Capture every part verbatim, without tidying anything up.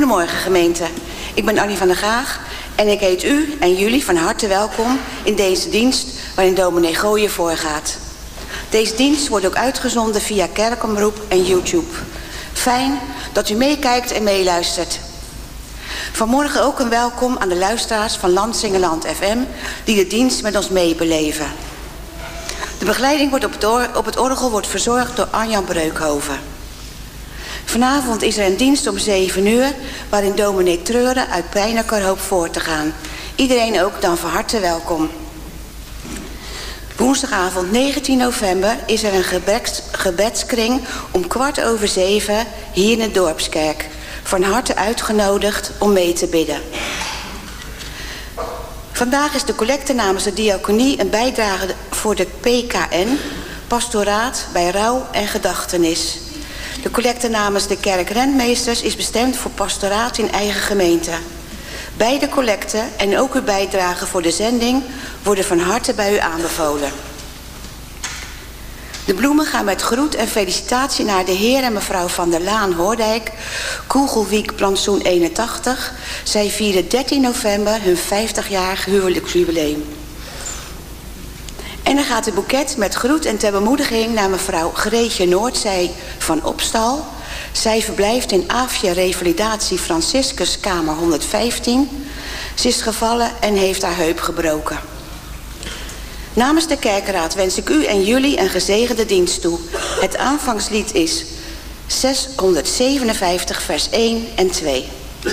Goedemorgen gemeente, ik ben Annie van der Graag en ik heet u en jullie van harte welkom in deze dienst waarin dominee Gooyen voorgaat. Deze dienst wordt ook uitgezonden via Kerkomroep en YouTube. Fijn dat u meekijkt en meeluistert. Vanmorgen ook een welkom aan de luisteraars van Landsingeland F M die de dienst met ons meebeleven. De begeleiding wordt op, het or op het orgel wordt verzorgd door Arjan Breukhoven. Vanavond is er een dienst om zeven uur waarin dominee Treuren uit Pijnacker hoopt voor te gaan. Iedereen ook dan van harte welkom. Woensdagavond negentien november is er een gebeds, gebedskring om kwart over zeven hier in de Dorpskerk. Van harte uitgenodigd om mee te bidden. Vandaag is de collecte namens de diaconie een bijdrage voor de P K N, pastoraat bij rouw en gedachtenis. De collecte namens de kerkrentmeesters is bestemd voor pastoraat in eigen gemeente. Beide collecten en ook uw bijdrage voor de zending worden van harte bij u aanbevolen. De bloemen gaan met groet en felicitatie naar de heer en mevrouw van der Laan Hoordijk, Koegelwiek plantsoen eenentachtig. Zij vieren dertien november hun vijftigjarig huwelijksjubileum. En dan gaat de boeket met groet en ter bemoediging naar mevrouw Greetje Noordzij van Opstal. Zij verblijft in Aafje Revalidatie Franciscus kamer honderdvijftien. Ze is gevallen en heeft haar heup gebroken. Namens de kerkenraad wens ik u en jullie een gezegende dienst toe. Het aanvangslied is zeshonderdzevenenvijftig vers één en twee.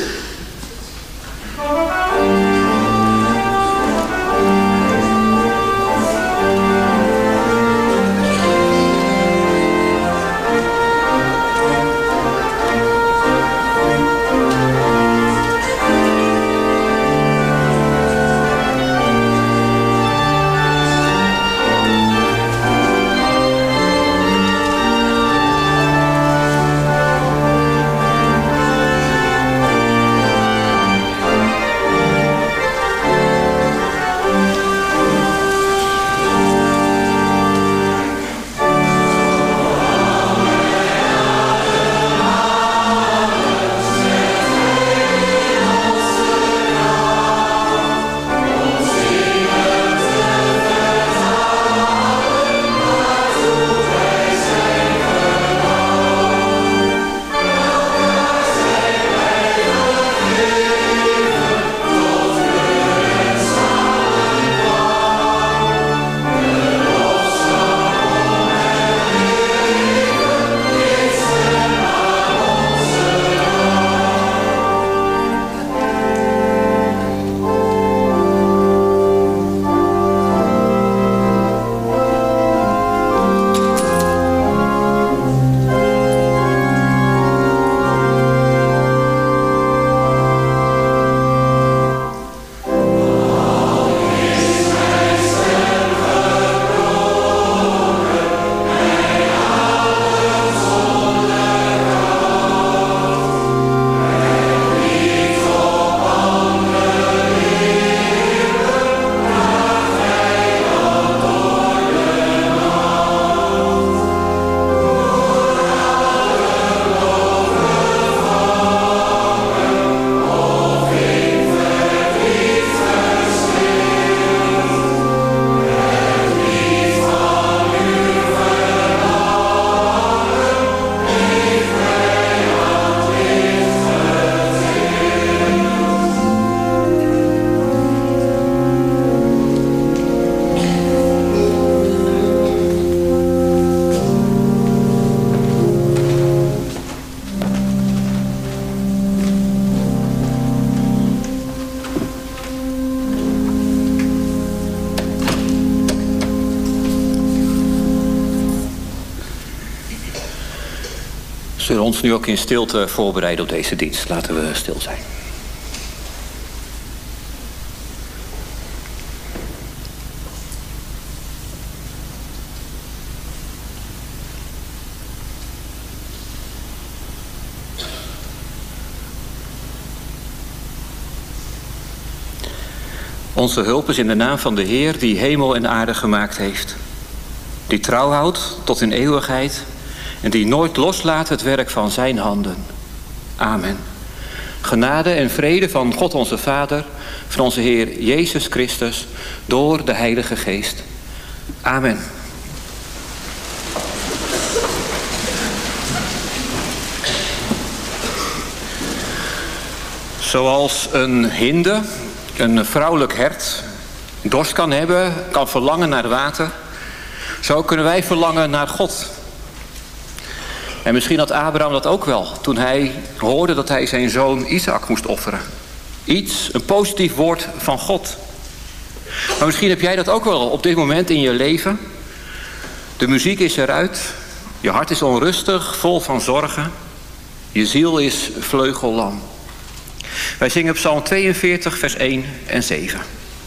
We zullen ons nu ook in stilte voorbereiden op deze dienst. Laten we stil zijn. Onze hulp is in de naam van de Heer die hemel en aarde gemaakt heeft. Die trouw houdt tot in eeuwigheid en die nooit loslaat het werk van zijn handen. Amen. Genade en vrede van God onze Vader, van onze Heer Jezus Christus, door de Heilige Geest. Amen. Zoals een hinde, een vrouwelijk hert, dorst kan hebben, kan verlangen naar water, zo kunnen wij verlangen naar God. En misschien had Abraham dat ook wel toen hij hoorde dat hij zijn zoon Isaac moest offeren. Iets, een positief woord van God. Maar misschien heb jij dat ook wel op dit moment in je leven. De muziek is eruit, je hart is onrustig, vol van zorgen. Je ziel is vleugellam. Wij zingen Psalm tweeënveertig, vers één en zeven.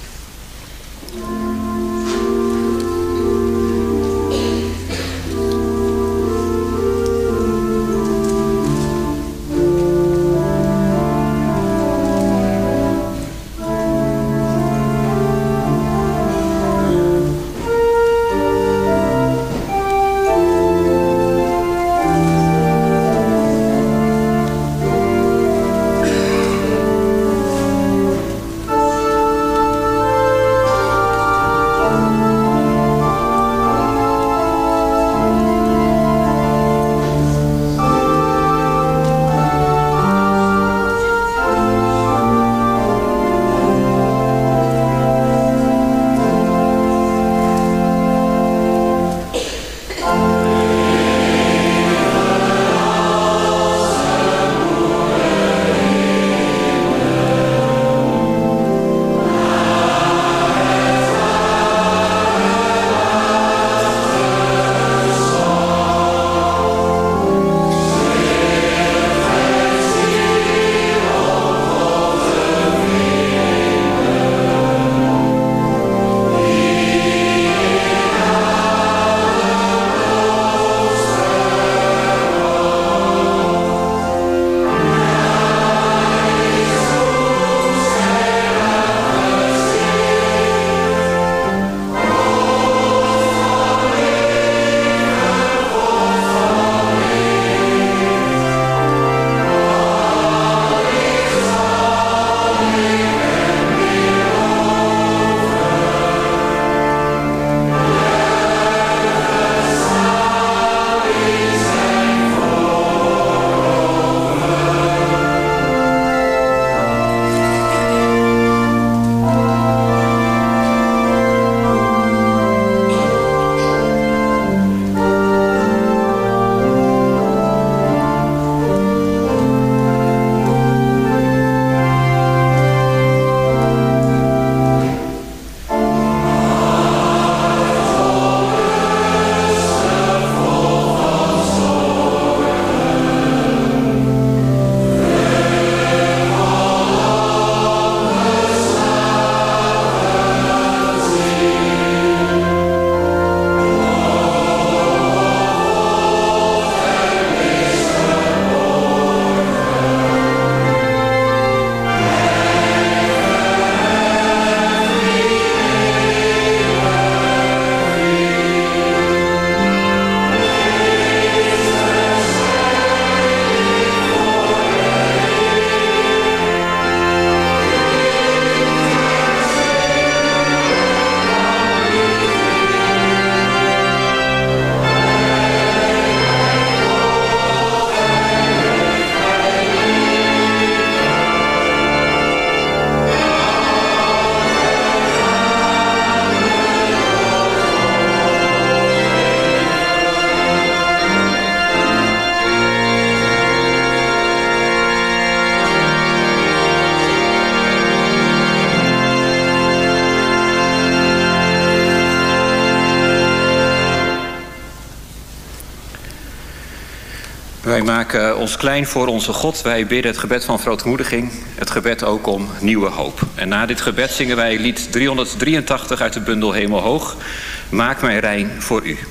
Wij maken ons klein voor onze God. Wij bidden het gebed van verootmoediging. Het gebed ook om nieuwe hoop. En na dit gebed zingen wij lied driehonderddrieëntachtig uit de bundel Hemelhoog. Maak mij rein voor u.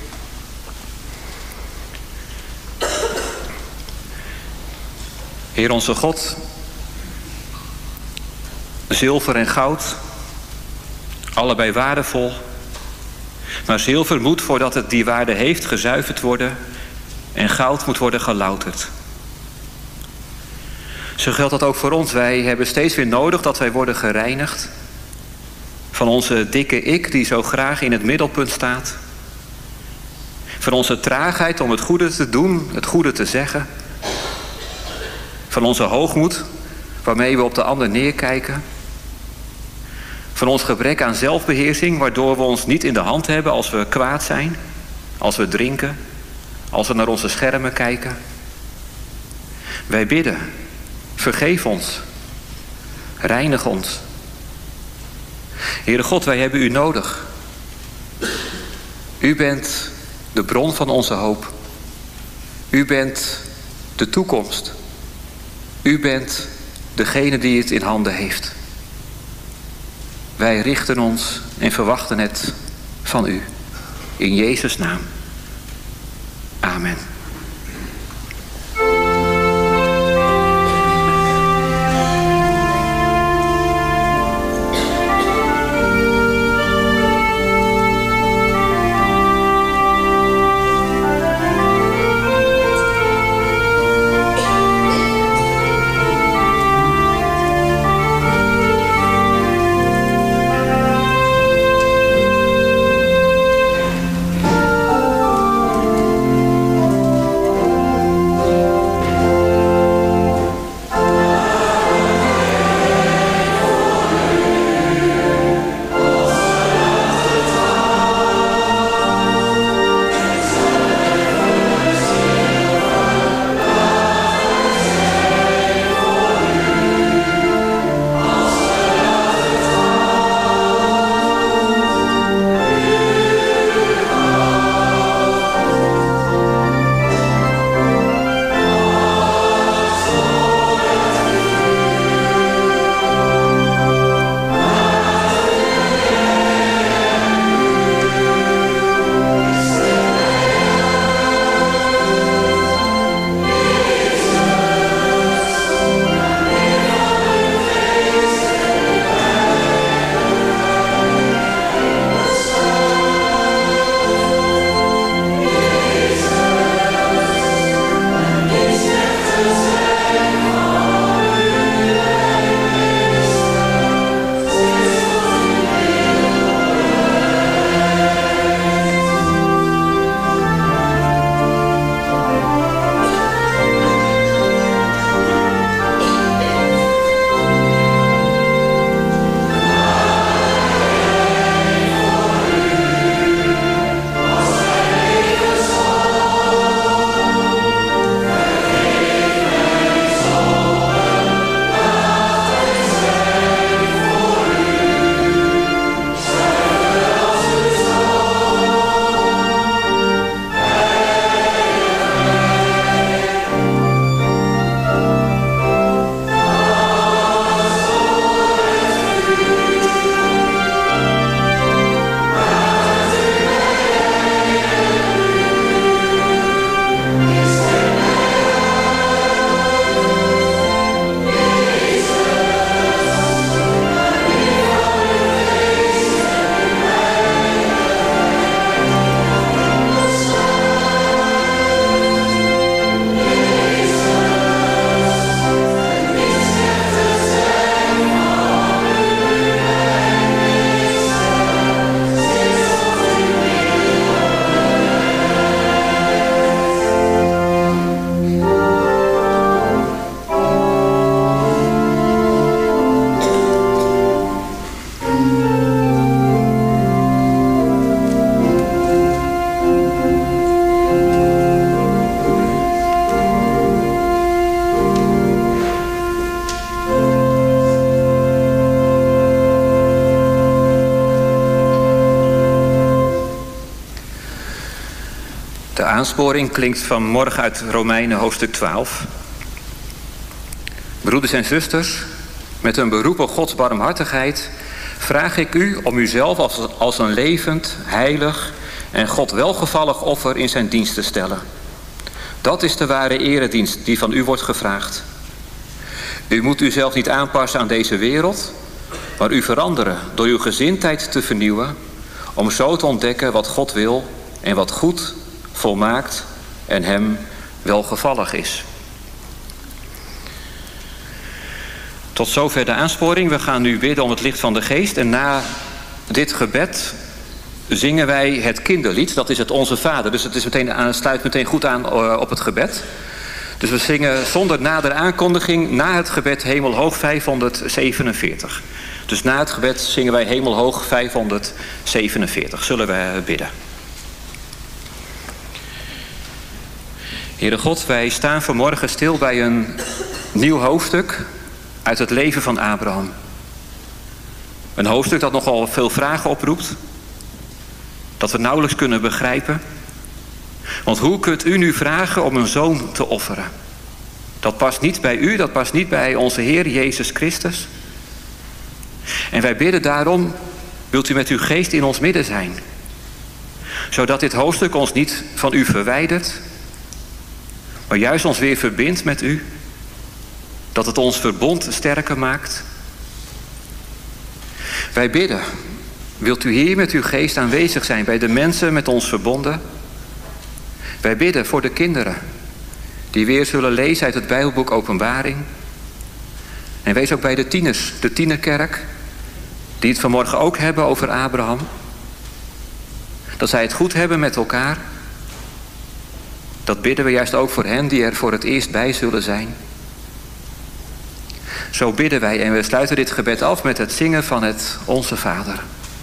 Heer onze God, zilver en goud, allebei waardevol. Maar zilver moet, voordat het die waarde heeft, gezuiverd worden en goud moet worden gelouterd. Zo geldt dat ook voor ons. Wij hebben steeds weer nodig dat wij worden gereinigd van onze dikke ik die zo graag in het middelpunt staat. Van onze traagheid om het goede te doen, het goede te zeggen. Van onze hoogmoed waarmee we op de ander neerkijken. Van ons gebrek aan zelfbeheersing waardoor we ons niet in de hand hebben als we kwaad zijn. Als we drinken. Als we naar onze schermen kijken. Wij bidden. Vergeef ons. Reinig ons. Heere God, wij hebben u nodig. U bent de bron van onze hoop. U bent de toekomst. U bent degene die het in handen heeft. Wij richten ons en verwachten het van u. In Jezus' naam. Amen. De aansporing klinkt vanmorgen uit Romeinen hoofdstuk twaalf. Broeders en zusters, met een beroep op Gods barmhartigheid vraag ik u om uzelf als, als een levend, heilig en God welgevallig offer in zijn dienst te stellen. Dat is de ware eredienst die van u wordt gevraagd. U moet uzelf niet aanpassen aan deze wereld, maar u veranderen door uw gezindheid te vernieuwen, om zo te ontdekken wat God wil en wat goed, volmaakt en hem welgevallig is. Tot zover de aansporing. We gaan nu bidden om het licht van de geest. En na dit gebed zingen wij het kinderlied. Dat is het Onze Vader. Dus het is meteen, sluit meteen goed aan op het gebed. Dus we zingen zonder nadere aankondiging na het gebed Hemelhoog vijfhonderdzevenenveertig. Dus na het gebed zingen wij Hemelhoog vijfhonderdzevenenveertig. Zullen we bidden. Heere God, wij staan vanmorgen stil bij een nieuw hoofdstuk uit het leven van Abraham. Een hoofdstuk dat nogal veel vragen oproept. Dat we nauwelijks kunnen begrijpen. Want hoe kunt u nu vragen om een zoon te offeren? Dat past niet bij u, dat past niet bij onze Heer Jezus Christus. En wij bidden daarom, wilt u met uw geest in ons midden zijn. Zodat dit hoofdstuk ons niet van u verwijdert, maar juist ons weer verbindt met u. Dat het ons verbond sterker maakt. Wij bidden, wilt u hier met uw geest aanwezig zijn bij de mensen met ons verbonden. Wij bidden voor de kinderen die weer zullen lezen uit het Bijbelboek Openbaring. En wees ook bij de tieners, de tienerkerk, die het vanmorgen ook hebben over Abraham. Dat zij het goed hebben met elkaar. Dat bidden we juist ook voor hen die er voor het eerst bij zullen zijn. Zo bidden wij en we sluiten dit gebed af met het zingen van het Onze Vader.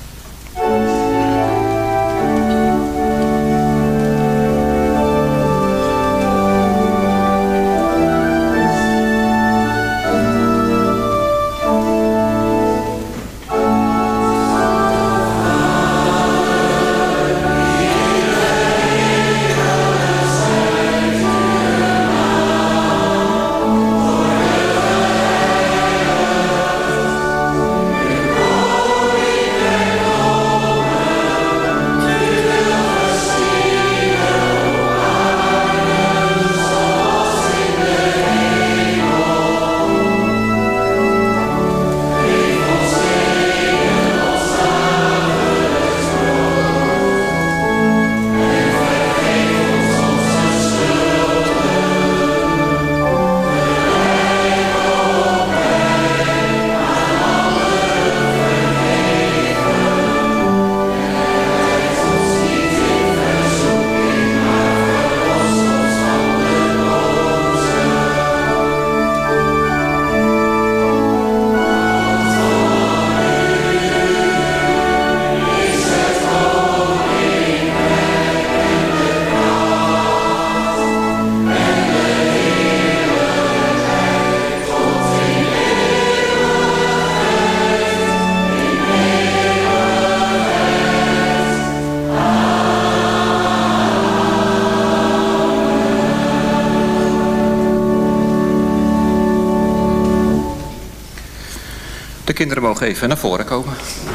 De kinderen mogen even naar voren komen.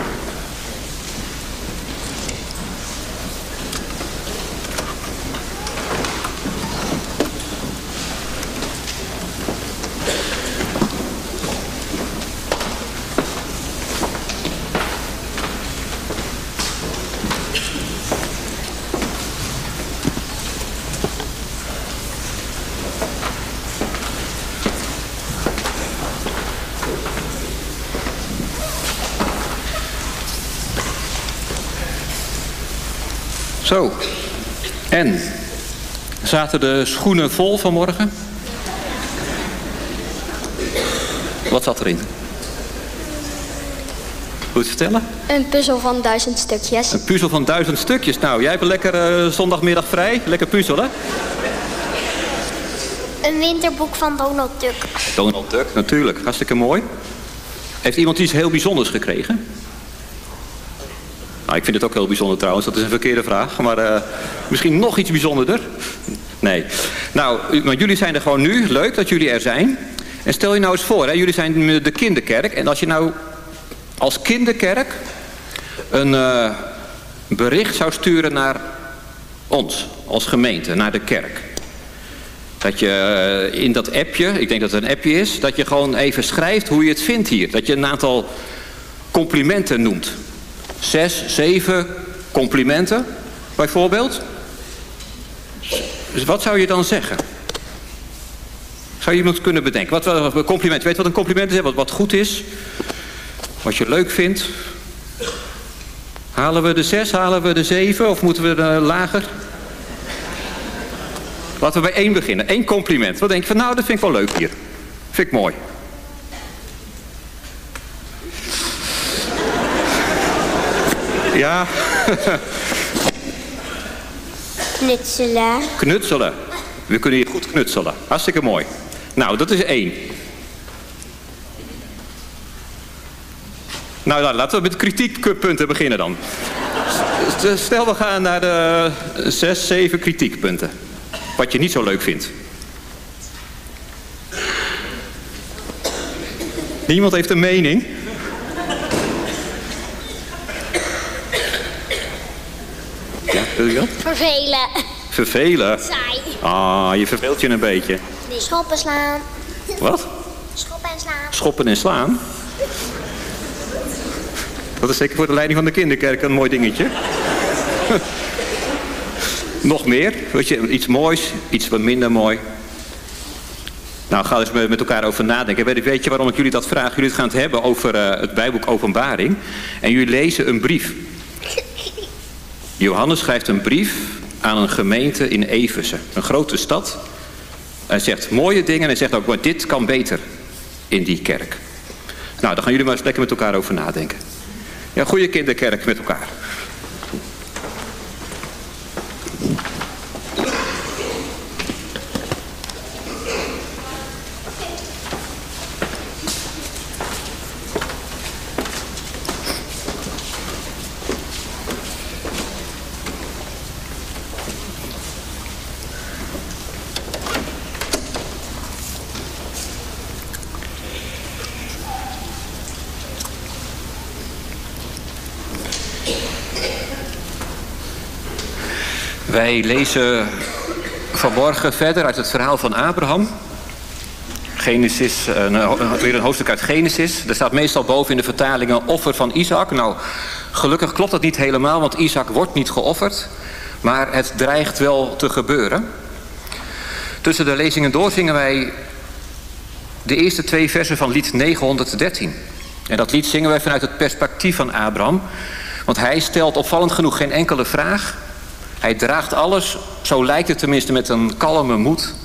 Zo, en zaten de schoenen vol vanmorgen? Wat zat erin? Wil je het vertellen? Een puzzel van duizend stukjes. Een puzzel van duizend stukjes. Nou, jij hebt een lekker uh, zondagmiddag vrij. Lekker puzzelen. Een winterboek van Donald Duck. Donald Duck, natuurlijk. Hartstikke mooi. Heeft iemand iets heel bijzonders gekregen? Nou, ik vind het ook heel bijzonder trouwens. Dat is een verkeerde vraag. Maar uh, misschien nog iets bijzonderder. Nee. Nou, maar jullie zijn er gewoon nu. Leuk dat jullie er zijn. En stel je nou eens voor, hè, jullie zijn de kinderkerk. En als je nou als kinderkerk een uh, bericht zou sturen naar ons, als gemeente, naar de kerk. Dat je uh, in dat appje, ik denk dat het een appje is, dat je gewoon even schrijft hoe je het vindt hier. Dat je een aantal complimenten noemt. Zes, zeven complimenten, bijvoorbeeld. Dus wat zou je dan zeggen? Zou je iemand kunnen bedenken? Wat wel een compliment. Weet je wat een compliment is? Wat, wat goed is? Wat je leuk vindt? Halen we de zes? Halen we de zeven? Of moeten we de lager? Laten we bij één beginnen. Eén compliment. Wat denk je van, nou, dat vind ik wel leuk hier. Vind ik mooi. Ja. Knutselen. Knutselen. We kunnen hier goed knutselen. Hartstikke mooi. Nou, dat is één. Nou, nou laten we met kritiekpunten beginnen dan. Stel, we gaan naar de zes, zeven kritiekpunten. Wat je niet zo leuk vindt. Niemand heeft een mening? Ja, wil je dat? Vervelen. Vervelen? Saai. Ah, je verveelt je een beetje. Schoppen slaan. Wat? Schoppen en slaan. Schoppen en slaan? Dat is zeker voor de leiding van de kinderkerk een mooi dingetje. Nog meer? Weet je, iets moois, iets wat minder mooi. Nou, ga eens met elkaar over nadenken. Weet je waarom ik jullie dat vraag? Jullie gaan het hebben over uh, het Bijbelboek Openbaring. En jullie lezen een brief. Johannes schrijft een brief aan een gemeente in Efeze. Een grote stad. Hij zegt mooie dingen en hij zegt ook, maar dit kan beter in die kerk. Nou, daar gaan jullie maar eens lekker met elkaar over nadenken. Ja, goede kinderkerk met elkaar. Wij lezen vanmorgen verder uit het verhaal van Abraham. Genesis, een, weer een hoofdstuk uit Genesis. Er staat meestal boven in de vertalingen offer van Isaac. Nou, gelukkig klopt dat niet helemaal, want Isaac wordt niet geofferd. Maar het dreigt wel te gebeuren. Tussen de lezingen door zingen wij de eerste twee versen van lied negenhonderddertien. En dat lied zingen wij vanuit het perspectief van Abraham. Want hij stelt opvallend genoeg geen enkele vraag. Hij draagt alles, zo lijkt het tenminste, met een kalme moed.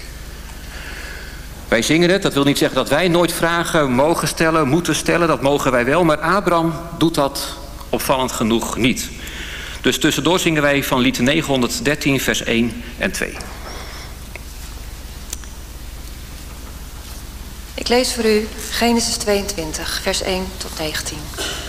Wij zingen het, dat wil niet zeggen dat wij nooit vragen mogen stellen, moeten stellen. Dat mogen wij wel, maar Abraham doet dat opvallend genoeg niet. Dus tussendoor zingen wij van lied negenhonderddertien, vers één en twee. Ik lees voor u Genesis tweeëntwintig, vers één tot negentien.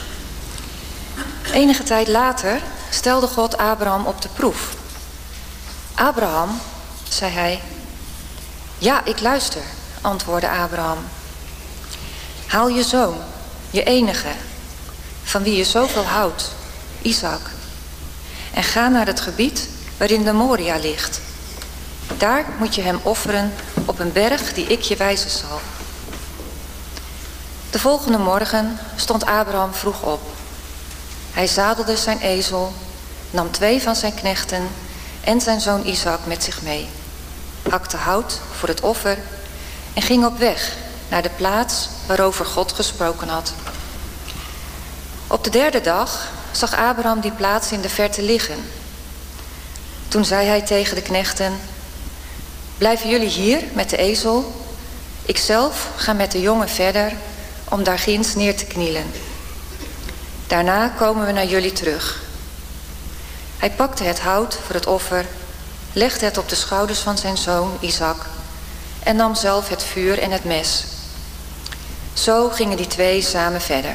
Enige tijd later stelde God Abraham op de proef. Abraham, zei hij. Ja, ik luister, antwoordde Abraham. Haal je zoon, je enige, van wie je zoveel houdt, Isaac, en ga naar het gebied waarin de Moria ligt. Daar moet je hem offeren op een berg die ik je wijzen zal. De volgende morgen stond Abraham vroeg op. Hij zadelde zijn ezel, nam twee van zijn knechten en zijn zoon Isaac met zich mee, hakte hout voor het offer en ging op weg naar de plaats waarover God gesproken had. Op de derde dag zag Abraham die plaats in de verte liggen. Toen zei hij tegen de knechten, blijven jullie hier met de ezel? Ikzelf ga met de jongen verder om daar ginds neer te knielen. Daarna komen we naar jullie terug. Hij pakte het hout voor het offer, legde het op de schouders van zijn zoon Isaac en nam zelf het vuur en het mes. Zo gingen die twee samen verder.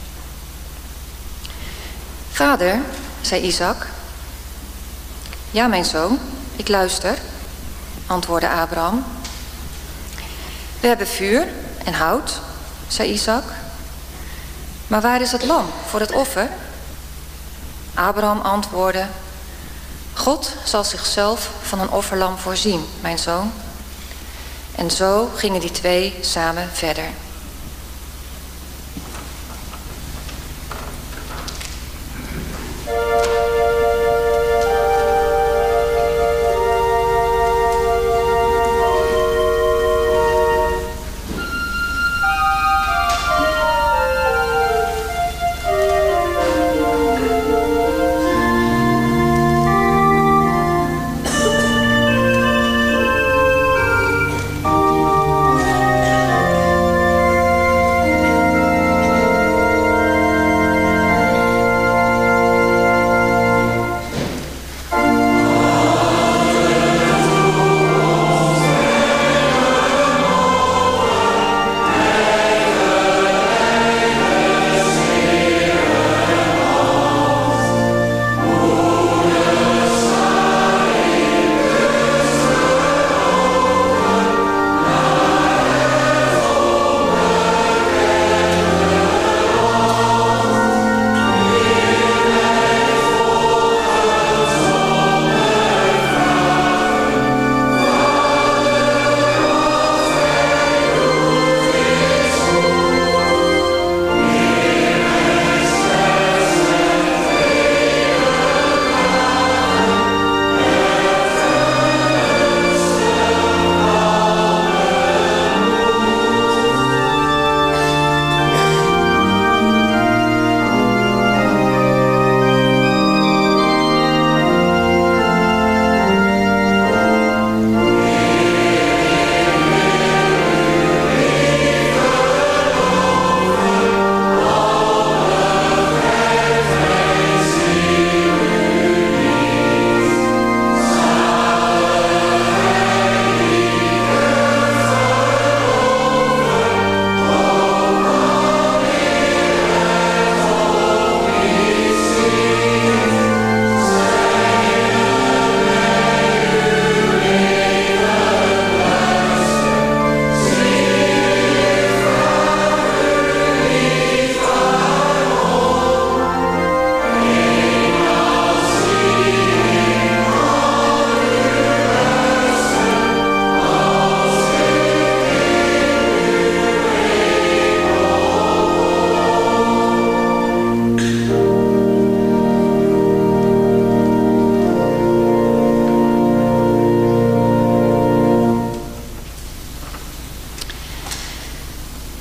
Vader, zei Isaac. Ja, mijn zoon, ik luister, antwoordde Abraham. We hebben vuur en hout, zei Isaac. Maar waar is het lam voor het offer? Abraham antwoordde, God zal zichzelf van een offerlam voorzien, mijn zoon. En zo gingen die twee samen verder.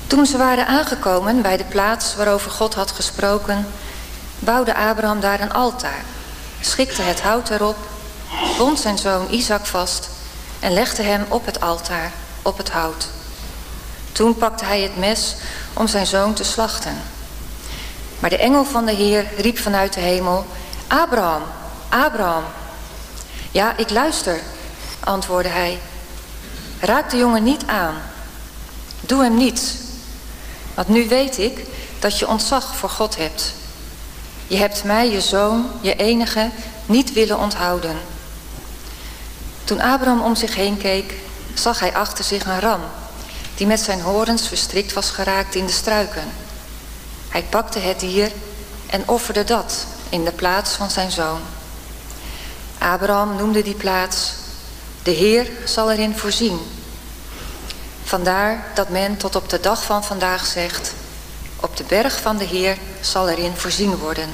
Toen ze waren aangekomen bij de plaats waarover God had gesproken, bouwde Abraham daar een altaar, schikte het hout erop, bond zijn zoon Isaac vast en legde hem op het altaar, op het hout. Toen pakte hij het mes om zijn zoon te slachten. Maar de engel van de Heer riep vanuit de hemel: Abraham, Abraham. Ja, ik luister, antwoordde hij. Raak de jongen niet aan. Doe hem niets. Want nu weet ik dat je ontzag voor God hebt. Je hebt mij, je zoon, je enige, niet willen onthouden. Toen Abraham om zich heen keek, zag hij achter zich een ram, die met zijn horens verstrikt was geraakt in de struiken. Hij pakte het dier en offerde dat in de plaats van zijn zoon. Abraham noemde die plaats: de Heer zal erin voorzien. Vandaar dat men tot op de dag van vandaag zegt: op de berg van de Heer zal erin voorzien worden.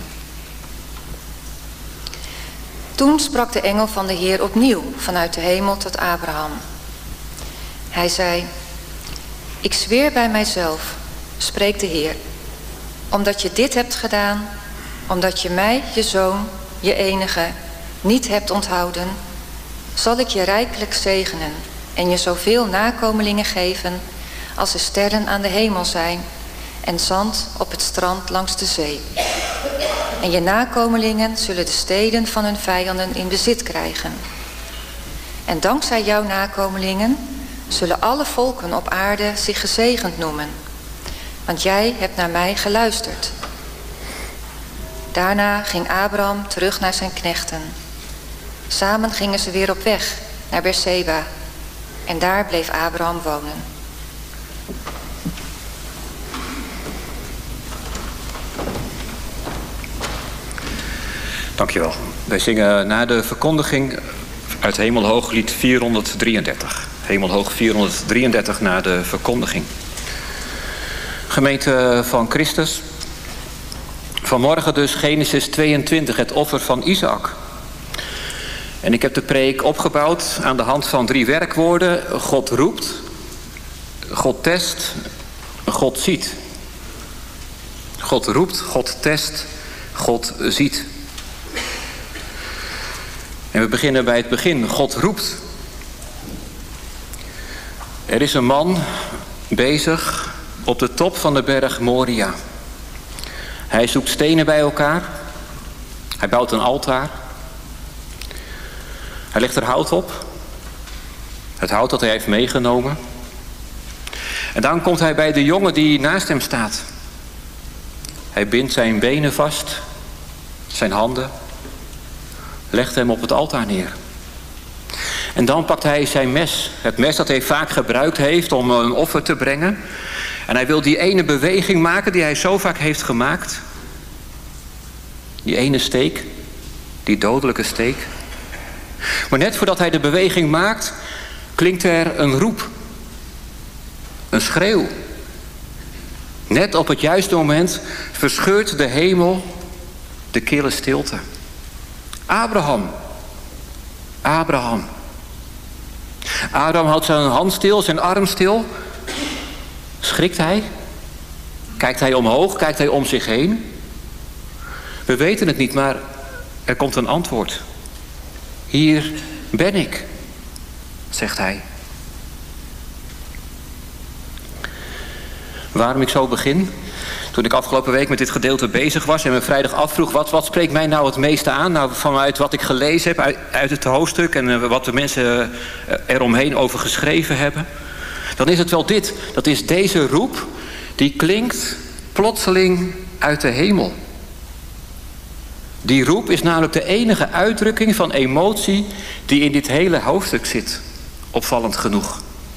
Toen sprak de engel van de Heer opnieuw vanuit de hemel tot Abraham. Hij zei: ik zweer bij mijzelf, spreekt de Heer, omdat je dit hebt gedaan, omdat je mij, je zoon, je enige, niet hebt onthouden, zal ik je rijkelijk zegenen en je zoveel nakomelingen geven als de sterren aan de hemel zijn en zand op het strand langs de zee. En je nakomelingen zullen de steden van hun vijanden in bezit krijgen. En dankzij jouw nakomelingen zullen alle volken op aarde zich gezegend noemen, want jij hebt naar mij geluisterd. Daarna ging Abraham terug naar zijn knechten. Samen gingen ze weer op weg naar Beerseba en daar bleef Abraham wonen. Dankjewel. Wij zingen na de verkondiging uit Hemelhoog lied vierhonderddrieëndertig. Hemelhoog vierhonderddrieëndertig na de verkondiging. Gemeente van Christus. Vanmorgen dus Genesis tweeëntwintig, het offer van Isaac. En ik heb de preek opgebouwd aan de hand van drie werkwoorden. God roept, God test, God ziet. God roept, God test, God ziet. En we beginnen bij het begin. God roept. Er is een man bezig op de top van de berg Moria. Hij zoekt stenen bij elkaar. Hij bouwt een altaar. Hij legt er hout op. Het hout dat hij heeft meegenomen. En dan komt hij bij de jongen die naast hem staat. Hij bindt zijn benen vast. Zijn handen. Legt hem op het altaar neer. En dan pakt hij zijn mes. Het mes dat hij vaak gebruikt heeft om een offer te brengen. En hij wil die ene beweging maken die hij zo vaak heeft gemaakt. Die ene steek. Die dodelijke steek. Maar net voordat hij de beweging maakt, klinkt er een roep. Een schreeuw. Net op het juiste moment verscheurt de hemel de kille stilte. Abraham. Abraham. Abraham houdt zijn hand stil, zijn arm stil. Schrikt hij? Kijkt hij omhoog? Kijkt hij om zich heen? We weten het niet, maar er komt een antwoord. Hier ben ik, zegt hij. Waarom ik zo begin? Toen ik afgelopen week met dit gedeelte bezig was en me vrijdag afvroeg, wat, wat spreekt mij nou het meeste aan? Nou, vanuit wat ik gelezen heb uit, uit het hoofdstuk en uh, wat de mensen uh, eromheen over geschreven hebben. Dan is het wel dit. Dat is deze roep die klinkt plotseling uit de hemel. Die roep is namelijk de enige uitdrukking van emotie die in dit hele hoofdstuk zit. Opvallend genoeg.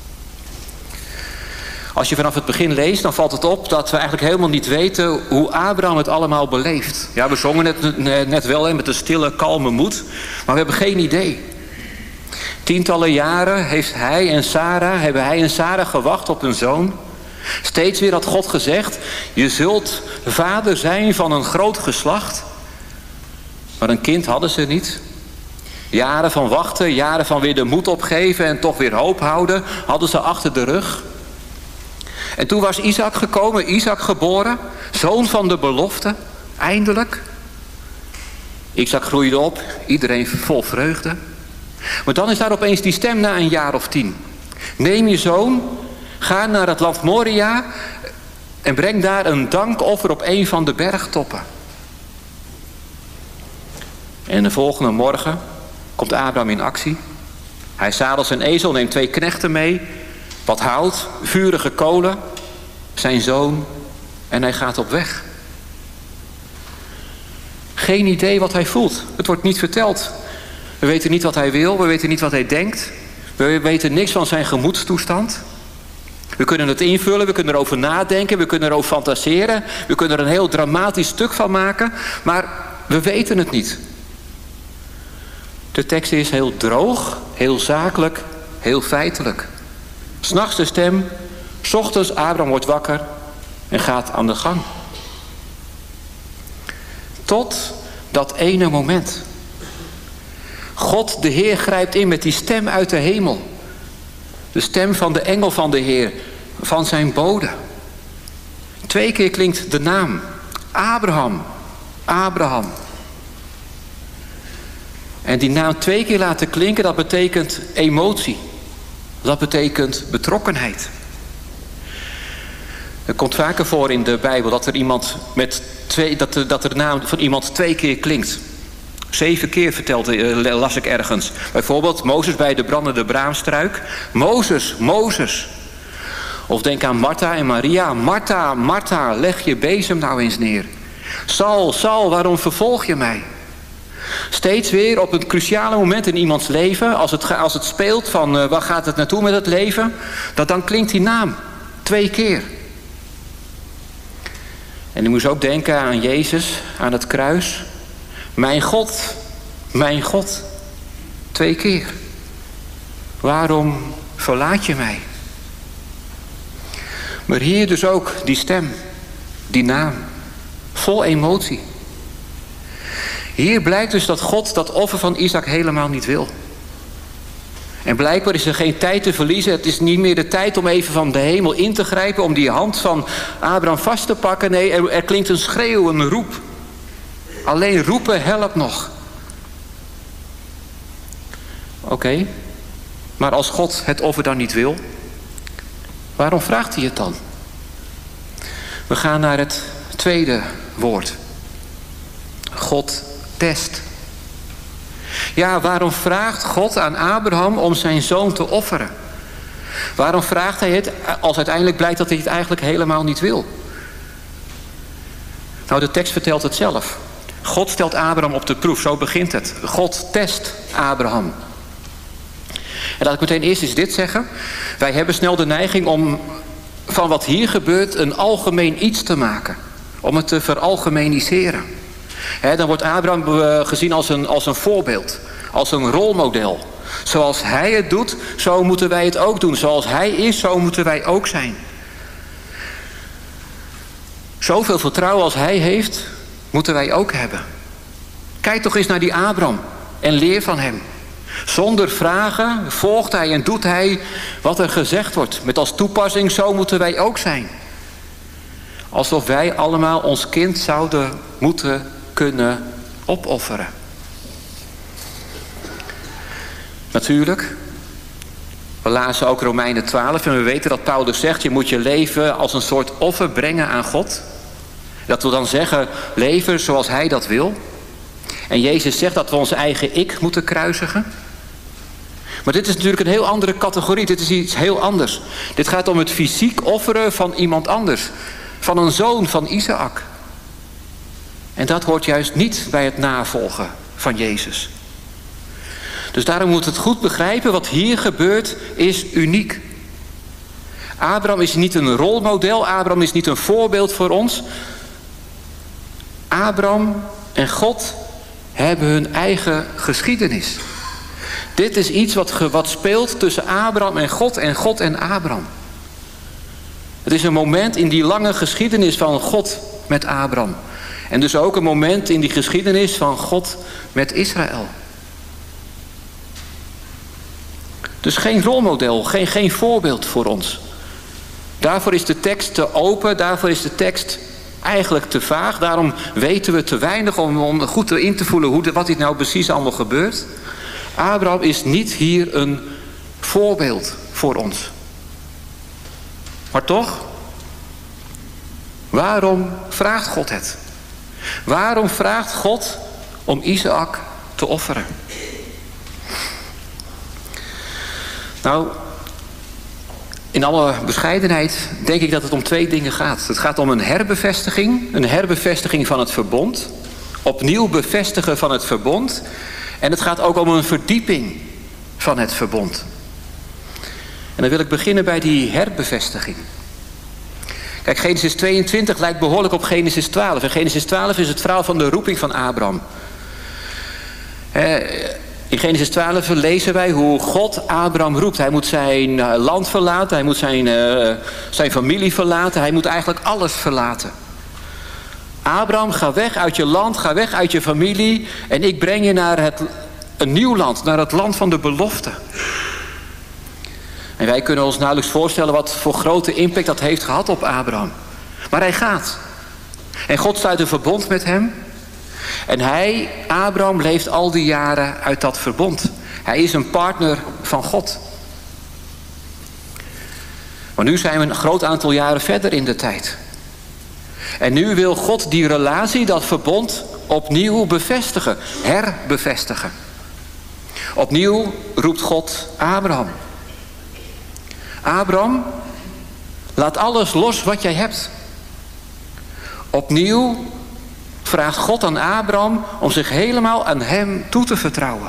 Als je vanaf het begin leest, dan valt het op dat we eigenlijk helemaal niet weten hoe Abraham het allemaal beleeft. Ja, we zongen het net wel hè, met een stille, kalme moed, maar we hebben geen idee. Tientallen jaren heeft hij en Sarah, hebben hij en Sarah gewacht op een zoon. Steeds weer had God gezegd, je zult vader zijn van een groot geslacht. Maar een kind hadden ze niet. Jaren van wachten, jaren van weer de moed opgeven en toch weer hoop houden, hadden ze achter de rug. En toen was Isaac gekomen, Isaac geboren, zoon van de belofte, eindelijk. Isaac groeide op, iedereen vol vreugde. Maar dan is daar opeens die stem na een jaar of tien. Neem je zoon, ga naar het land Moria en breng daar een dankoffer op een van de bergtoppen. En de volgende morgen komt Abraham in actie. Hij zadelt zijn ezel, neemt twee knechten mee, wat hout, vurige kolen, zijn zoon en hij gaat op weg. Geen idee wat hij voelt. Het wordt niet verteld. We weten niet wat hij wil, we weten niet wat hij denkt. We weten niks van zijn gemoedstoestand. We kunnen het invullen, we kunnen erover nadenken, we kunnen erover fantaseren. We kunnen er een heel dramatisch stuk van maken, maar we weten het niet. De tekst is heel droog, heel zakelijk, heel feitelijk. 'S Nachts de stem, 's ochtends Abraham wordt wakker en gaat aan de gang. Tot dat ene moment. God de Heer grijpt in met die stem uit de hemel. De stem van de engel van de Heer, van zijn bode. Twee keer klinkt de naam. Abraham, Abraham. En die naam twee keer laten klinken, dat betekent emotie. Dat betekent betrokkenheid. Het komt vaker voor in de Bijbel dat er iemand met twee, dat de, dat de naam van iemand twee keer klinkt. Zeven keer vertelde, las ik ergens. Bijvoorbeeld Mozes bij de brandende braamstruik. Mozes, Mozes. Of denk aan Martha en Maria. Martha, Martha, leg je bezem nou eens neer. Saul, Saul, waarom vervolg je mij? Steeds weer op een cruciale moment in iemands leven, als het, als het speelt van uh, waar gaat het naartoe met het leven, dat dan klinkt die naam twee keer. En u moest ook denken aan Jezus, aan het kruis. Mijn God, mijn God. Twee keer. Waarom verlaat je mij? Maar hier dus ook die stem, die naam, vol emotie. Hier blijkt dus dat God dat offer van Isaac helemaal niet wil. En blijkbaar is er geen tijd te verliezen. Het is niet meer de tijd om even van de hemel in te grijpen, om die hand van Abraham vast te pakken. Nee, er, er klinkt een schreeuw, een roep. Alleen roepen helpt nog. Oké, okay. Maar als God het offer dan niet wil, waarom vraagt hij het dan? We gaan naar het tweede woord. God test. Ja, waarom vraagt God aan Abraham om zijn zoon te offeren? Waarom vraagt hij het als uiteindelijk blijkt dat hij het eigenlijk helemaal niet wil? Nou, de tekst vertelt het zelf. God stelt Abraham op de proef, zo begint het. God test Abraham. En laat ik meteen eerst eens dit zeggen. Wij hebben snel de neiging om van wat hier gebeurt een algemeen iets te maken. Om het te veralgemeniseren. He, dan wordt Abraham uh, gezien als een, als een voorbeeld. Als een rolmodel. Zoals hij het doet, zo moeten wij het ook doen. Zoals hij is, zo moeten wij ook zijn. Zoveel vertrouwen als hij heeft, moeten wij ook hebben. Kijk toch eens naar die Abraham en leer van hem. Zonder vragen volgt hij en doet hij wat er gezegd wordt. Met als toepassing, zo moeten wij ook zijn. Alsof wij allemaal ons kind zouden moeten kunnen opofferen. Natuurlijk, we lazen ook Romeinen twaalf en we weten dat Paulus zegt, je moet je leven als een soort offer brengen aan God. Dat wil dan zeggen, leven zoals hij dat wil. En Jezus zegt dat we onze eigen ik moeten kruisigen. Maar dit is natuurlijk een heel andere categorie. Dit is iets heel anders. Dit gaat om het fysiek offeren van iemand anders. Van een zoon van Isaac. En dat hoort juist niet bij het navolgen van Jezus. Dus daarom moet het goed begrijpen, wat hier gebeurt is uniek. Abraham is niet een rolmodel. Abraham is niet een voorbeeld voor ons. Abraham en God hebben hun eigen geschiedenis. Dit is iets wat, wat speelt tussen Abraham en God en God en Abraham. Het is een moment in die lange geschiedenis van God met Abraham. En dus ook een moment in die geschiedenis van God met Israël. Dus geen rolmodel, geen, geen voorbeeld voor ons. Daarvoor is de tekst te open, daarvoor is de tekst eigenlijk te vaag. Daarom weten we te weinig om, om goed in te voelen hoe, wat dit nou precies allemaal gebeurt. Abraham is niet hier een voorbeeld voor ons. Maar toch, waarom vraagt God het? Waarom vraagt God om Isaac te offeren? Nou, in alle bescheidenheid denk ik dat het om twee dingen gaat. Het gaat om een herbevestiging, een herbevestiging van het verbond. Opnieuw bevestigen van het verbond. En het gaat ook om een verdieping van het verbond. En dan wil ik beginnen bij die herbevestiging. Kijk, Genesis tweeëntwintig lijkt behoorlijk op Genesis twaalf. En Genesis twaalf is het verhaal van de roeping van Abraham. In Genesis twaalf lezen wij hoe God Abraham roept. Hij moet zijn land verlaten, hij moet zijn, uh, zijn familie verlaten. Hij moet eigenlijk alles verlaten. Abraham, ga weg uit je land, ga weg uit je familie. En ik breng je naar het, een nieuw land, naar het land van de belofte. En wij kunnen ons nauwelijks voorstellen wat voor grote impact dat heeft gehad op Abraham. Maar hij gaat. En God sluit een verbond met hem. En hij, Abraham, leeft al die jaren uit dat verbond. Hij is een partner van God. Maar nu zijn we een groot aantal jaren verder in de tijd. En nu wil God die relatie, dat verbond, opnieuw bevestigen. Herbevestigen. Opnieuw roept God Abraham. Abraham, laat alles los wat jij hebt. Opnieuw vraagt God aan Abraham om zich helemaal aan hem toe te vertrouwen.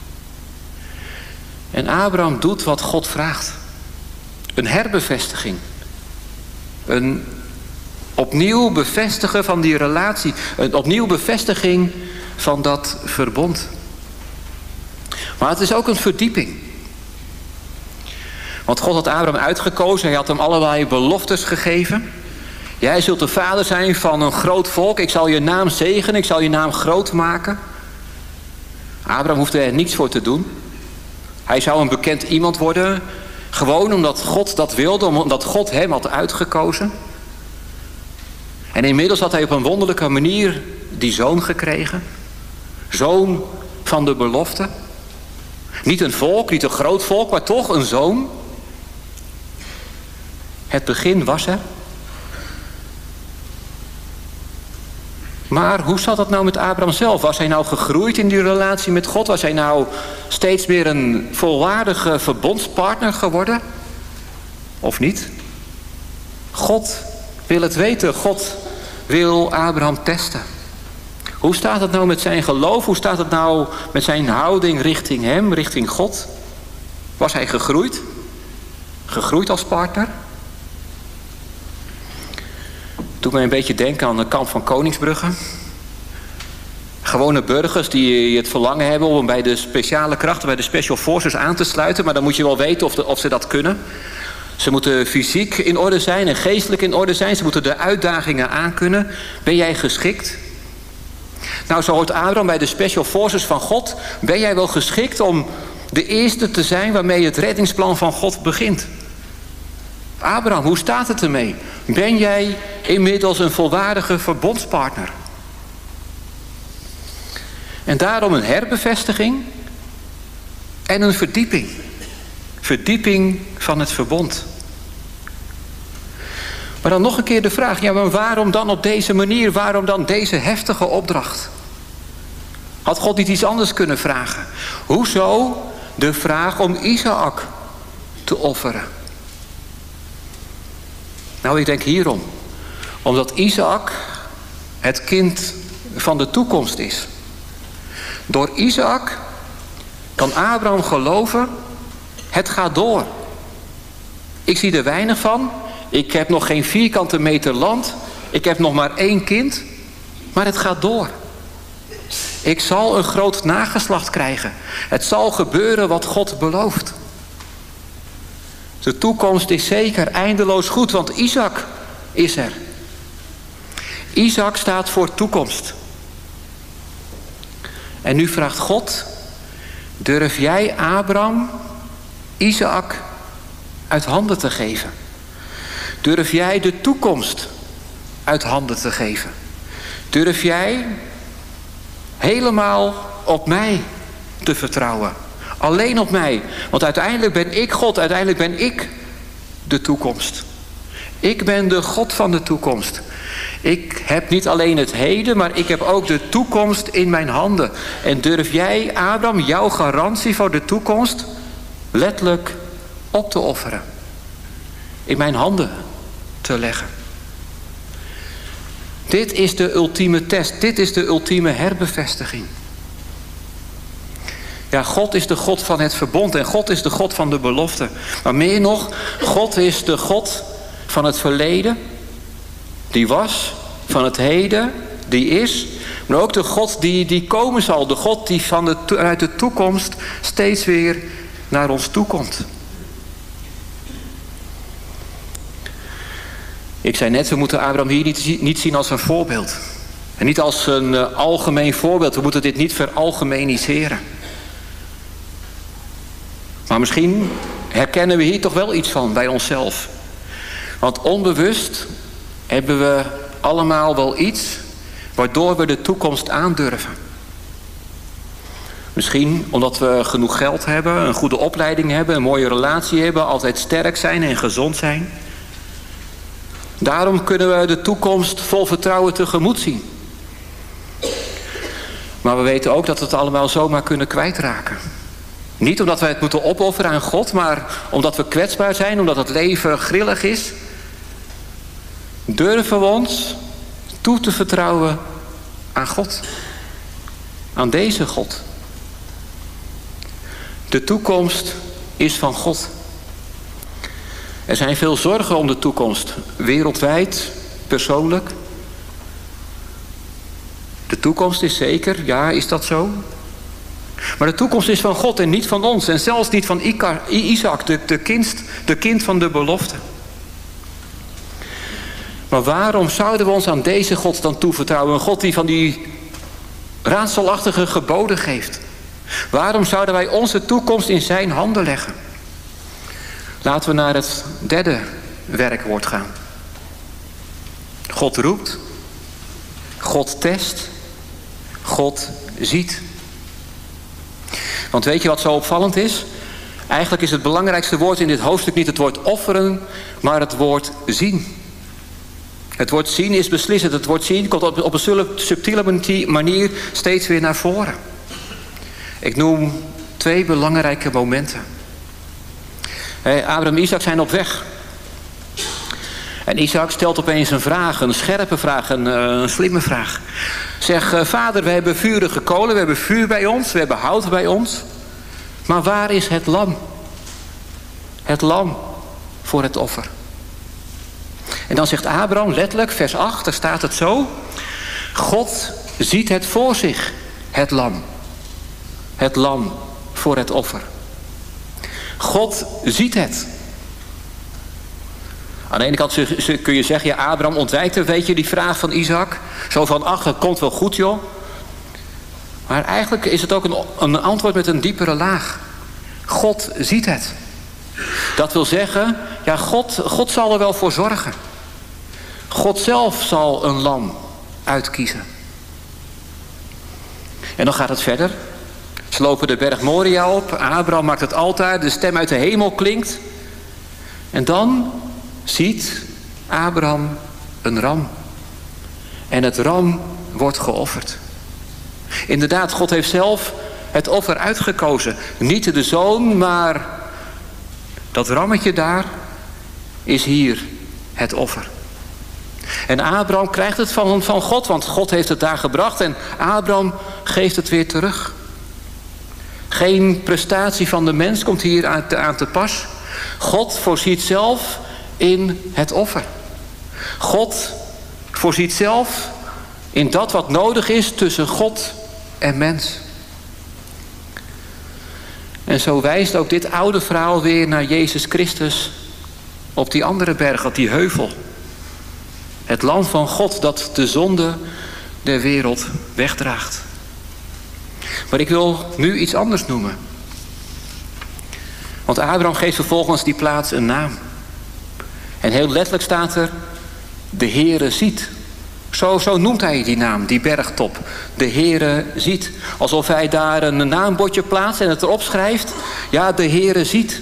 En Abraham doet wat God vraagt. Een herbevestiging. Een opnieuw bevestigen van die relatie. Een opnieuw bevestiging van dat verbond. Maar het is ook een verdieping. Want God had Abraham uitgekozen. Hij had hem allerlei beloftes gegeven. Jij zult de vader zijn van een groot volk. Ik zal je naam zegenen. Ik zal je naam groot maken. Abraham hoefde er niets voor te doen. Hij zou een bekend iemand worden. Gewoon omdat God dat wilde. Omdat God hem had uitgekozen. En inmiddels had hij op een wonderlijke manier die zoon gekregen. Zoon van de belofte. Niet een volk, niet een groot volk, maar toch een zoon. Het begin was er. Maar hoe zat het nou met Abraham zelf? Was hij nou gegroeid in die relatie met God? Was hij nou steeds meer een volwaardige verbondspartner geworden? Of niet? God wil het weten. God wil Abraham testen. Hoe staat het nou met zijn geloof? Hoe staat het nou met zijn houding richting hem, richting God? Was hij gegroeid? Gegroeid als partner? Doet mij een beetje denken aan de kamp van Koningsbrugge. Gewone burgers die het verlangen hebben om bij de speciale krachten, bij de Special Forces aan te sluiten. Maar dan moet je wel weten of, de, of ze dat kunnen. Ze moeten fysiek in orde zijn en geestelijk in orde zijn. Ze moeten de uitdagingen aankunnen. Ben jij geschikt? Nou, zo hoort Abraham bij de Special Forces van God. Ben jij wel geschikt om de eerste te zijn waarmee het reddingsplan van God begint? Abraham, hoe staat het ermee? Ben jij inmiddels een volwaardige verbondspartner? En daarom een herbevestiging en een verdieping. Verdieping van het verbond. Maar dan nog een keer de vraag, ja, maar waarom dan op deze manier? Waarom dan deze heftige opdracht? Had God niet iets anders kunnen vragen? Hoezo de vraag om Isaac te offeren? Nou, ik denk hierom. Omdat Isaac het kind van de toekomst is. Door Isaac kan Abraham geloven, het gaat door. Ik zie er weinig van. Ik heb nog geen vierkante meter land. Ik heb nog maar één kind. Maar het gaat door. Ik zal een groot nageslacht krijgen. Het zal gebeuren wat God belooft. De toekomst is zeker eindeloos goed, want Isaac is er. Isaac staat voor toekomst. En nu vraagt God, durf jij Abraham Isaac uit handen te geven? Durf jij de toekomst uit handen te geven? Durf jij helemaal op mij te vertrouwen? Alleen op mij. Want uiteindelijk ben ik God. Uiteindelijk ben ik de toekomst. Ik ben de God van de toekomst. Ik heb niet alleen het heden, maar ik heb ook de toekomst in mijn handen. En durf jij, Abraham, jouw garantie voor de toekomst letterlijk op te offeren? In mijn handen te leggen. Dit is de ultieme test. Dit is de ultieme herbevestiging. Ja, God is de God van het verbond en God is de God van de belofte. Maar meer nog, God is de God van het verleden, die was, van het heden, die is. Maar ook de God die, die komen zal. De God die van de, uit de toekomst steeds weer naar ons toe komt. Ik zei net, we moeten Abraham hier niet, niet zien als een voorbeeld. En niet als een uh, algemeen voorbeeld. We moeten dit niet veralgemeniseren. Maar misschien herkennen we hier toch wel iets van bij onszelf. Want onbewust hebben we allemaal wel iets waardoor we de toekomst aandurven. Misschien omdat we genoeg geld hebben, een goede opleiding hebben, een mooie relatie hebben, altijd sterk zijn en gezond zijn. Daarom kunnen we de toekomst vol vertrouwen tegemoet zien. Maar we weten ook dat we het allemaal zomaar kunnen kwijtraken. Niet omdat wij het moeten opofferen aan God, maar omdat we kwetsbaar zijn, omdat het leven grillig is. Durven we ons toe te vertrouwen aan God. Aan deze God. De toekomst is van God. Er zijn veel zorgen om de toekomst. Wereldwijd, persoonlijk. De toekomst is zeker, ja, is dat zo? Maar de toekomst is van God en niet van ons. En zelfs niet van Isaac, de, de, kind, de kind van de belofte. Maar waarom zouden we ons aan deze God dan toevertrouwen? Een God die van die raadselachtige geboden geeft. Waarom zouden wij onze toekomst in zijn handen leggen? Laten we naar het derde werkwoord gaan. God roept. God test. God ziet. Want weet je wat zo opvallend is? Eigenlijk is het belangrijkste woord in dit hoofdstuk niet het woord offeren, maar het woord zien. Het woord zien is beslissend. Het woord zien komt op een subtiele manier steeds weer naar voren. Ik noem twee belangrijke momenten. Abraham en Isaac zijn op weg. En Isaac stelt opeens een vraag, een scherpe vraag, een, een slimme vraag. Zeg, uh, vader, we hebben vurige kolen, we hebben vuur bij ons, we hebben hout bij ons. Maar waar is het lam? Het lam voor het offer. En dan zegt Abraham, letterlijk, vers acht, daar staat het zo. God ziet het voor zich, het lam. Het lam voor het offer. God ziet het. Aan de ene kant kun je zeggen, ja, Abraham ontwijkt er, weet je, die vraag van Isaac. Zo van, ach, het komt wel goed, joh. Maar eigenlijk is het ook een, een antwoord met een diepere laag. God ziet het. Dat wil zeggen, ja, God, God zal er wel voor zorgen. God zelf zal een lam uitkiezen. En dan gaat het verder. Ze lopen de berg Moria op. Abraham maakt het altaar. De stem uit de hemel klinkt. En dan ziet Abraham een ram. En het ram wordt geofferd. Inderdaad, God heeft zelf het offer uitgekozen. Niet de zoon, maar dat rammetje daar is hier het offer. En Abraham krijgt het van, van God, want God heeft het daar gebracht. En Abraham geeft het weer terug. Geen prestatie van de mens komt hier aan te, aan te pas. God voorziet zelf in het offer. God voorziet zelf in dat wat nodig is tussen God en mens. En zo wijst ook dit oude verhaal weer naar Jezus Christus op die andere berg, op die heuvel. Het lam van God dat de zonde der wereld wegdraagt. Maar ik wil nu iets anders noemen. Want Abraham geeft vervolgens die plaats een naam. En heel letterlijk staat er, de Heere ziet. Zo, zo noemt hij die naam, die bergtop. De Heere ziet. Alsof hij daar een naambordje plaatst en het erop schrijft. Ja, de Heere ziet.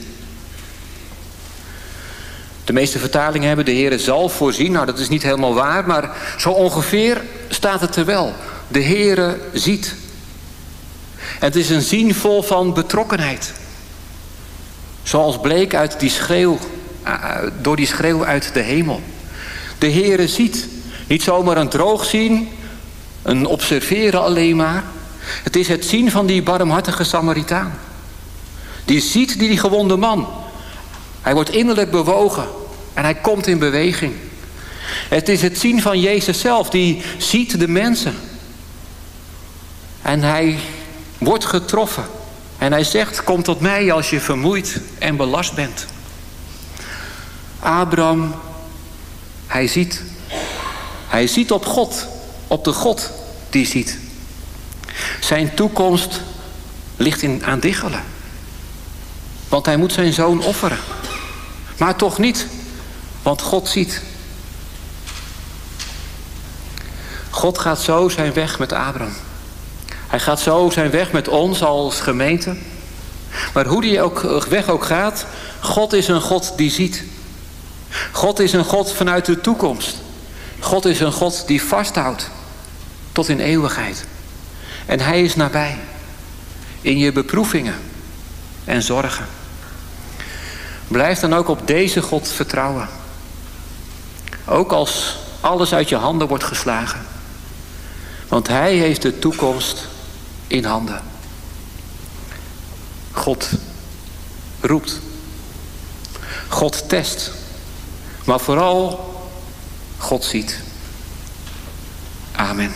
De meeste vertalingen hebben de Heere zal voorzien. Nou, dat is niet helemaal waar, maar zo ongeveer staat het er wel. De Heere ziet. En het is een zien vol van betrokkenheid. Zoals bleek uit die schreeuw, door die schreeuw uit de hemel. De Heere ziet. Niet zomaar een droog zien, een observeren alleen maar. Het is het zien van die barmhartige Samaritaan. Die ziet die, die gewonde man. Hij wordt innerlijk bewogen en hij komt in beweging. Het is het zien van Jezus zelf, die ziet de mensen. En hij wordt getroffen. En hij zegt, kom tot mij als je vermoeid en belast bent. Abraham, hij ziet. Hij ziet op God, op de God die ziet. Zijn toekomst ligt in aan diggelen. Want hij moet zijn zoon offeren. Maar toch niet, want God ziet. God gaat zo zijn weg met Abraham. Hij gaat zo zijn weg met ons als gemeente. Maar hoe die ook, weg ook gaat, God is een God die ziet. God is een God vanuit de toekomst. God is een God die vasthoudt tot in eeuwigheid. En hij is nabij. In je beproevingen en zorgen. Blijf dan ook op deze God vertrouwen. Ook als alles uit je handen wordt geslagen. Want hij heeft de toekomst in handen. God roept. God test. Maar vooral God ziet. Amen.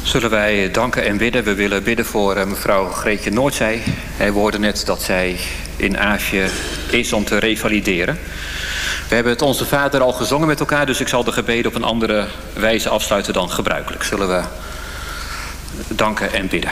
Zullen wij danken en bidden. We willen bidden voor mevrouw Greetje Noordzij. Wij hoorden net dat zij in Azië is om te revalideren. We hebben het Onze Vader al gezongen met elkaar, dus ik zal de gebeden op een andere wijze afsluiten dan gebruikelijk. Zullen we danken en bidden.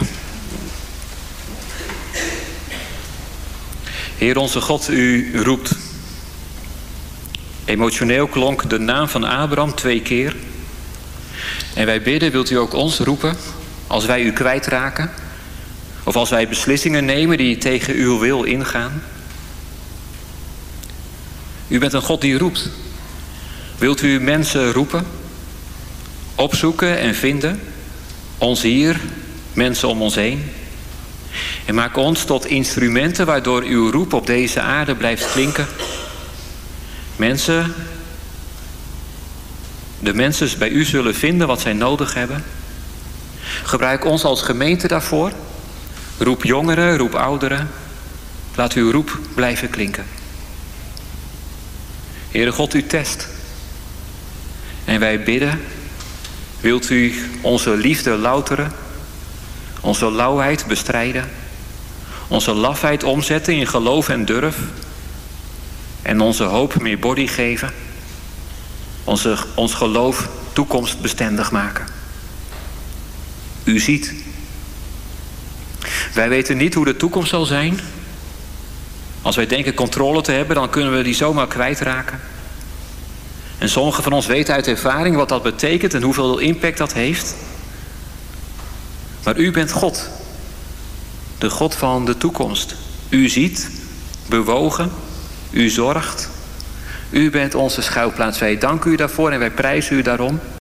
Heer onze God, u roept. Emotioneel klonk de naam van Abraham twee keer. En wij bidden, wilt u ook ons roepen als wij u kwijtraken? Of als wij beslissingen nemen die tegen uw wil ingaan? U bent een God die roept. Wilt u mensen roepen? Opzoeken en vinden? Ons hier, mensen om ons heen? En maak ons tot instrumenten waardoor uw roep op deze aarde blijft klinken. Mensen, de mensen bij u zullen vinden wat zij nodig hebben. Gebruik ons als gemeente daarvoor. Roep jongeren, roep ouderen. Laat uw roep blijven klinken. Heere God, u test. En wij bidden, wilt u onze liefde louteren, onze lauwheid bestrijden, onze lafheid omzetten in geloof en durf en onze hoop meer body geven, onze, ons geloof toekomstbestendig maken. U ziet. Wij weten niet hoe de toekomst zal zijn. Als wij denken controle te hebben, dan kunnen we die zomaar kwijtraken. En sommigen van ons weten uit ervaring wat dat betekent en hoeveel impact dat heeft. Maar u bent God. De God van de toekomst. U ziet, bewogen, u zorgt. U bent onze schuilplaats. Wij danken u daarvoor en wij prijzen u daarom.